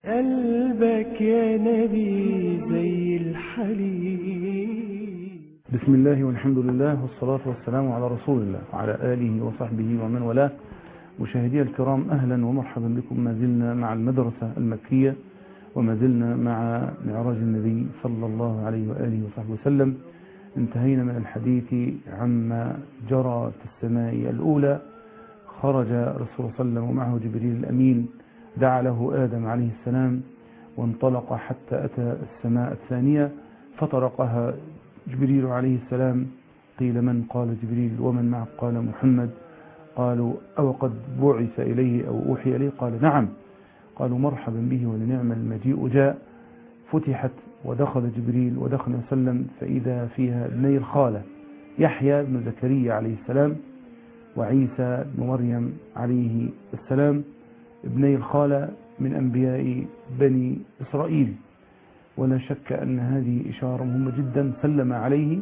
قلبك يا نبي زي الحليب. بسم الله والحمد لله والصلاة والسلام على رسول الله وعلى آله وصحبه ومن والاه. مشاهدي الكرام، أهلا ومرحبا بكم. ما زلنا مع المدرسة المكية وما زلنا مع معراج النبي صلى الله عليه وآله وصحبه وسلم. انتهينا من الحديث عما جرى في السماء الأولى. خرج رسول الله صلى الله عليه وسلم ومعه جبريل الأمين، دعا له آدم عليه السلام وانطلق حتى أتى السماء الثانية فطرقها جبريل عليه السلام. قيل من؟ قال جبريل. ومن معه؟ قال محمد. قالوا أو قد بعث إليه أو أوحي إليه؟ قال نعم. قالوا مرحبا به ولنعم المجيء جاء. فتحت ودخل جبريل ودخل وسلم فإذا فيها ابني الخالة، يحيى بن زكريا عليه السلام وعيسى بن مريم عليه السلام، ابني الخالة من أنبياء بني إسرائيل. ولا شك أن هذه إشارة مهمة جدا. سلم عليه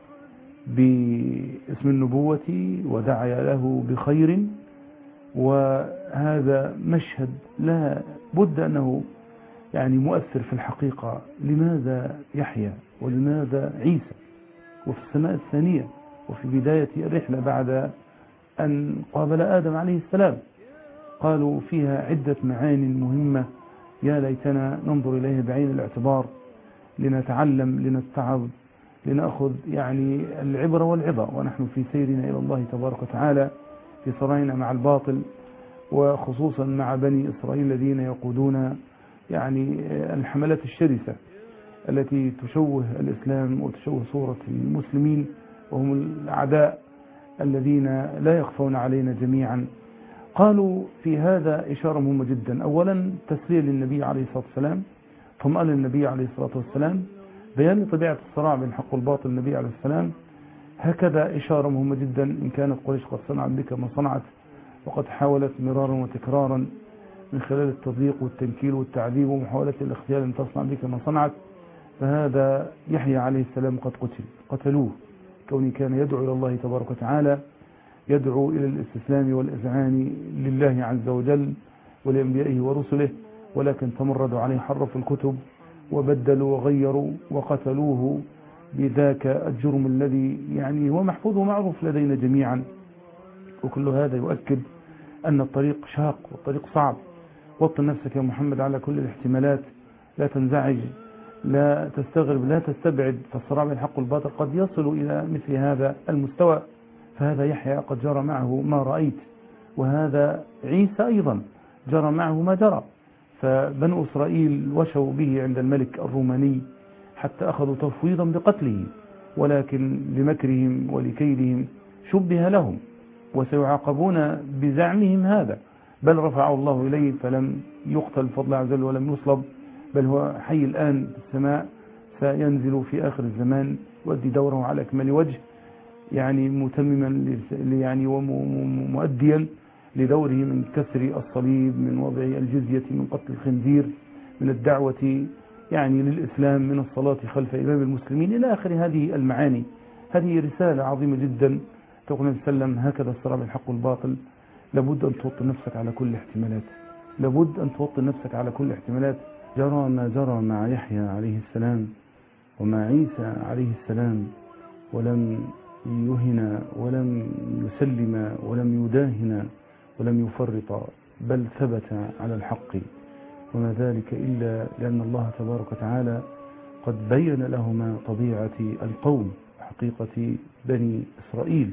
باسم النبوة ودعا له بخير، وهذا مشهد لا بد أنه يعني مؤثر في الحقيقة. لماذا يحيى ولماذا عيسى وفي السماء الثانية وفي بداية الرحلة بعد أن قابل آدم عليه السلام؟ قالوا فيها عدة معاني مهمة يا ليتنا ننظر إليها بعين الاعتبار، لنتعلم، لنتعظ، لنأخذ يعني العبرة والعظة ونحن في سيرنا إلى الله تبارك وتعالى، في صراعنا مع الباطل، وخصوصا مع بني إسرائيل الذين يقودون يعني الحملات الشرسة التي تشوه الإسلام وتشوه صورة المسلمين، وهم الأعداء الذين لا يخفون علينا جميعا. قالوا في هذا إشارة مهمة جدا. أولا تسلية للنبي عليه الصلاة والسلام، طمأنة للنبي عليه الصلاة والسلام، بيان لطبيعة الصراع بين الحق والباطل النبي عليه السلام. هكذا إشارة مهمة جدا. إن كانت قريش قد صنعت بك ما صنعت، وقد حاولت مرارا وتكرارا من خلال التضييق والتنكيل والتعذيب ومحاولة الاغتيال أن تصنع بك ما صنعت، فهذا يحيى عليه السلام قد قتلوه، كونه كان يدعو إلى الله تبارك وتعالى، يدعو إلى الاستسلام والإذعان لله عز وجل ولأنبيائه ورسله، ولكن تمردوا عليه، حرفوا الكتب وبدلوا وغيروا وقتلوه بذاك الجرم الذي يعني هو محفوظ ومعروف لدينا جميعا. وكل هذا يؤكد أن الطريق شاق والطريق صعب. وطن نفسك يا محمد على كل الاحتمالات، لا تنزعج، لا تستغرب، لا تستبعد، فالصراع بين الحق والباطل قد يصل إلى مثل هذا المستوى. فهذا يحيى قد جرى معه ما رأيت، وهذا عيسى أيضا جرى معه ما جرى. فبنو إسرائيل وشوا به عند الملك الروماني حتى أخذوا تفويضا بقتله، ولكن لمكرهم ولكيدهم شبه لهم، وسيعاقبون بزعمهم هذا. بل رفعه الله إليه فلم يقتل بفضل عز وجل ولم يصلب، بل هو حي الآن في السماء، سينزل في آخر الزمان يؤدي دوره على أكمل وجه، يعني متمما يعني ومؤديا لدوره من كسر الصليب، من وضع الجزية، من قتل الخنزير، من الدعوة يعني للإسلام، من الصلاة خلف إمام المسلمين، إلى آخر هذه المعاني. هذه رسالة عظيمة جدا. تقول النبي صلى الله عليه وسلم هكذا الصراع بين الحق والباطل. لابد أن توطن نفسك على كل الاحتمالات، لابد أن توطن نفسك على كل الاحتمالات. جرى ما جرى مع يحيى عليه السلام ومع عيسى عليه السلام، ولم يهن ولم يسلم ولم يداهن ولم يفرط، بل ثبت على الحق. وما ذلك إلا لأن الله تبارك وتعالى قد بين لهما طبيعة القوم وحقيقة بني إسرائيل.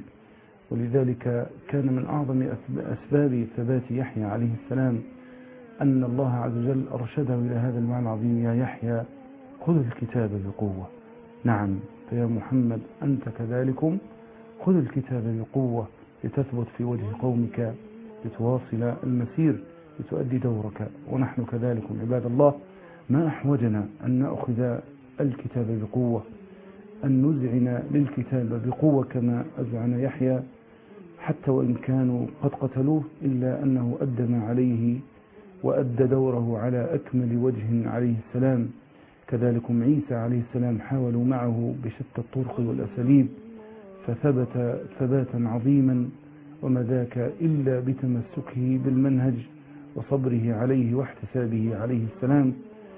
ولذلك كان من أعظم أسباب ثبات يحيى عليه السلام أن الله عز وجل أرشده إلى هذا المعنى العظيم: يا يحيى خذ الكتاب بقوة. نعم، فيا محمد أنت كذلكم، خذ الكتاب بقوة لتثبت في وجه قومك، لتواصل المسير، لتؤدي دورك. ونحن كذلك عباد الله، ما أحوجنا أن نأخذ الكتاب بقوة، أن نزعن للكتاب بقوة كما أزعن يحيى، حتى وإن كانوا قد قتلوه إلا أنه أدى ما عليه وأدى دوره على أكمل وجه عليه السلام. كذلكم عيسى عليه السلام حاولوا معه بشتى الطرق والأساليب فثبت ثباتا عظيما، وما ذاك إلا بتمسكه بالمنهج وصبره عليه واحتسابه عليه السلام.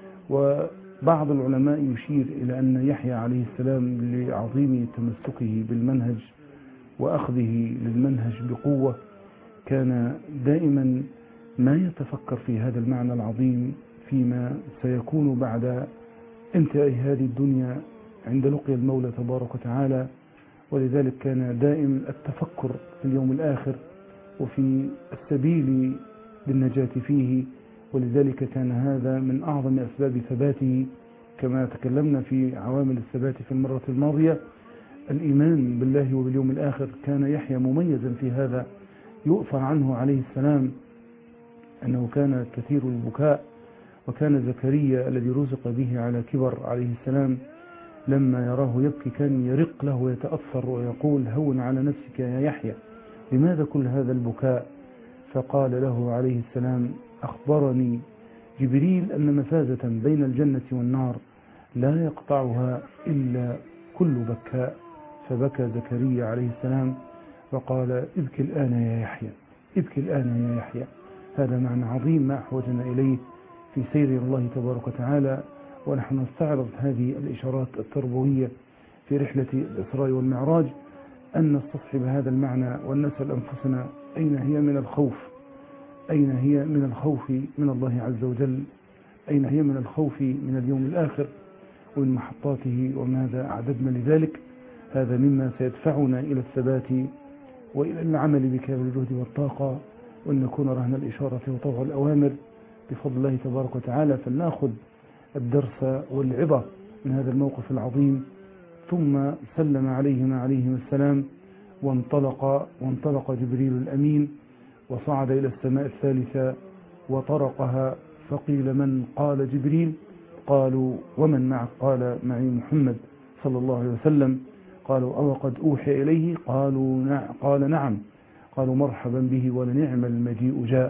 وبعض العلماء يشير إلى أن يحيى عليه السلام لعظيم تمسكه بالمنهج وأخذه للمنهج بقوة كان دائما ما يتفكر في هذا المعنى العظيم فيما سيكون بعد انتهاء هذه الدنيا عند لقي المولى تبارك وتعالى. ولذلك كان دائم التفكر في اليوم الآخر وفي السبيل للنجاة فيه. ولذلك كان هذا من أعظم أسباب ثباته كما تكلمنا في عوامل الثبات في المرة الماضية. الإيمان بالله وباليوم الآخر كان يحيى مميزا في هذا. يؤثر عنه عليه السلام أنه كان كثير البكاء، وكان زكريا الذي رزق به على كبر عليه السلام لما يراه يبكي كان يرق له ويتأثر ويقول هون على نفسك يا يحيى، لماذا كل هذا البكاء؟ فقال له عليه السلام أخبرني جبريل أن مفازة بين الجنة والنار لا يقطعها إلا كل بكاء. فبكى زكريا عليه السلام وقال ابكي الآن يا يحيى، ابكي الآن يا يحيى. هذا معنى عظيم ما أحوجنا إليه في سير الله تبارك وتعالى، ونحن نستعرض هذه الإشارات التربوية في رحلة الإسراء والمعراج أن نستصحب هذا المعنى وأن نسأل أنفسنا أين هي من الخوف، أين هي من الخوف من الله عز وجل، أين هي من الخوف من اليوم الآخر ومن محطاته، وماذا أعددنا لذلك. هذا مما سيدفعنا إلى الثبات وإلى العمل بكامل الجهد والطاقة، وأن نكون رهن الإشارة وطوع الأوامر بفضل الله تبارك وتعالى. فلنأخذ الدرس والعظة من هذا الموقف العظيم. ثم سلم عليهما السلام وانطلق جبريل الأمين وصعد إلى السماء الثالثة وطرقها. فقيل من؟ قال جبريل. قالوا ومن معك؟ قال معي محمد صلى الله عليه وسلم. قالوا أو قد أوحي إليه؟ قال نعم. قالوا مرحبا به ولنعم المجيء جاء.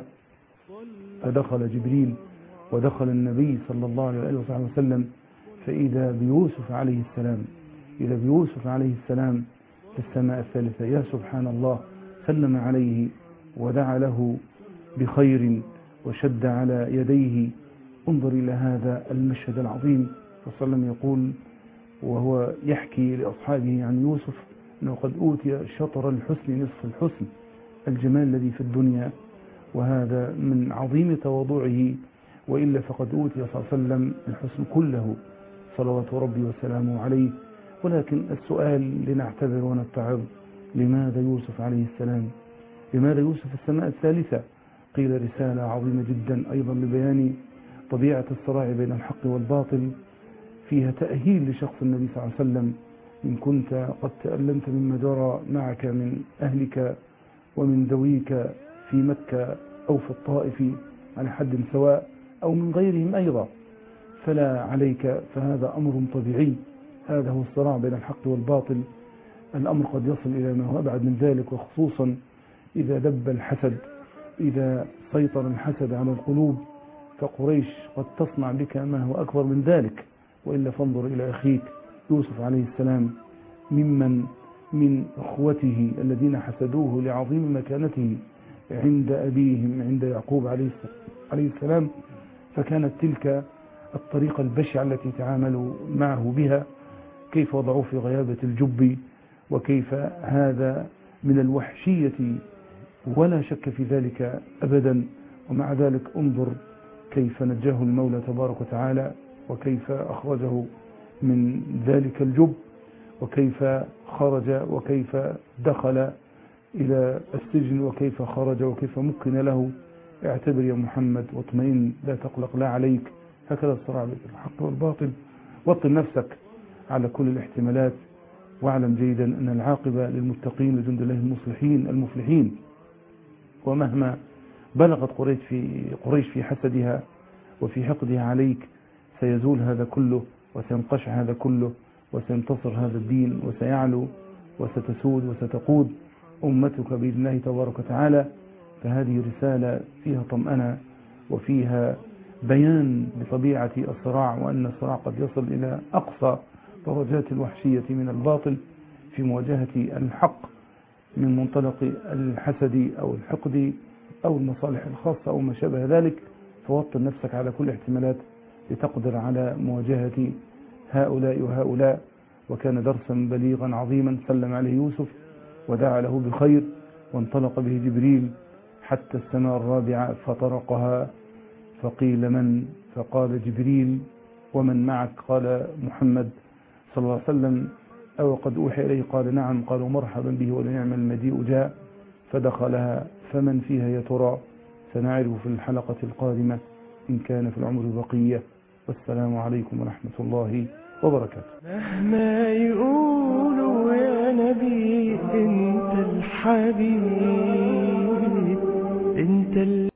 فدخل جبريل ودخل النبي صلى الله عليه وسلم فإذا بيوسف عليه السلام في السماء الثالثة. يا سبحان الله، سلم عليه ودعا له بخير وشد على يديه. انظر إلى هذا المشهد العظيم. وسلم يقول وهو يحكي لأصحابه عن يوسف أنه قد أوتي شطر الحسن نصف الحسن، الجمال الذي في الدنيا، وهذا من عظيم تواضعه، وإلا فقد أوتي صلى الله عليه وسلم الحسن كله صلوات ربي وسلامه عليه. ولكن السؤال لنعتبر ونتعظ، لماذا يوسف عليه السلام؟ لماذا يوسف في السماء الثالثة؟ قيل رسالة عظيمة جدا أيضا لبيان طبيعة الصراع بين الحق والباطل، فيها تأهيل لشخص النبي صلى الله عليه وسلم. إن كنت قد تألمت مما جرى معك من أهلك ومن ذويك في مكة أو في الطائف على حد سواء أو من غيرهم أيضا، فلا عليك، فهذا أمر طبيعي. هذا هو الصراع بين الحق والباطل. الأمر قد يصل إلى ما هو أبعد من ذلك، وخصوصا إذا دب الحسد، إذا سيطر الحسد على القلوب، فقريش قد تصنع بك ما هو أكبر من ذلك. وإلا فانظر إلى أخيك يوسف عليه السلام، من أخوته الذين حسدوه لعظيم مكانته عند أبيهم، عند يعقوب عليه السلام. فكانت تلك الطريقة البشعة التي تعاملوا معه بها، كيف وضعوه في غيابة الجب، وكيف هذا من الوحشية ولا شك في ذلك أبدا. ومع ذلك انظر كيف نجاه المولى تبارك وتعالى، وكيف أخرجه من ذلك الجب، وكيف خرج، وكيف دخل إلى السجن، وكيف خرج، وكيف مكن له. اعتبر يا محمد واطمئن، لا تقلق، لا عليك. هكذا الصراع بين الحق والباطل. وطن نفسك على كل الاحتمالات، واعلم جيدا أن العاقبة للمتقين لجند الله المصلحين المفلحين. ومهما بلغت قريش في حسدها وفي حقدها عليك، سيزول هذا كله، وسينقشع هذا كله، وسينتصر هذا الدين، وسيعلو، وستسود، وستقود أمتك بإذن الله تبارك وتعالى. فهذه رسالة فيها طمأنة وفيها بيان لطبيعة الصراع، وأن الصراع قد يصل إلى أقصى درجات الوحشية من الباطل في مواجهة الحق من منطلق الحسد أو الحقد أو المصالح الخاصة أو ما شابه ذلك، فوطن نفسك على كل احتمالات لتقدر على مواجهة هؤلاء وهؤلاء. وكان درسا بليغا عظيما سلم عليه يوسف ودعا له بخير، وانطلق به جبريل حتى السماء الرابعة فطرقها، فقيل من؟ فقال جبريل. ومن معك؟ قال محمد صلى الله عليه وسلم. أو قد أوحي إليه؟ قال نعم. قالوا مرحبا به ولنعم المجيء جاء. فدخلها. فمن فيها يا ترى؟ سنعرف في الحلقة القادمة إن كان في العمر بقية. والسلام عليكم ورحمة الله وبركاته. مهما يقولوا يا نبي انت الحبيب، انت